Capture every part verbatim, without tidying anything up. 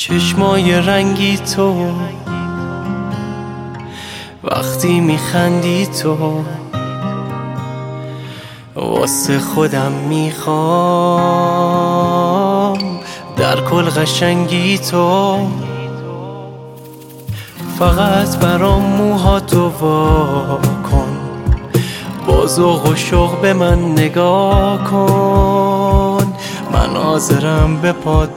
چشمای رنگی تو وقتی میخندی تو واسه خودم میخوام در کل قشنگی تو فقط برام موهاتو وا کن با ذوق و شوق به من نگاه کن من حاضرم به پات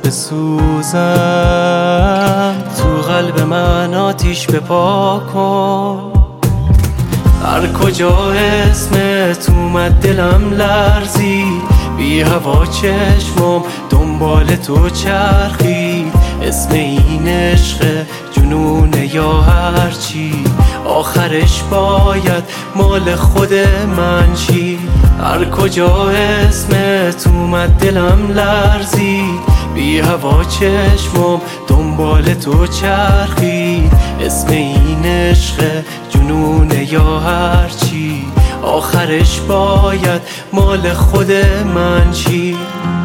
بسوزم تو قلب من آتیش بپا کن هر کجا اسمت اومد دلم لرزی بی هوا چشمم دنبال تو چرخی اسم این عشق جنونه یا هرچی آخرش باید مال خود من چی هر کجا اسمت اومد دلم لرزی بی هوا چشمم دنبال تو چرخی اسم این عشق جنونه یا هرچی آخرش باید مال خود من چی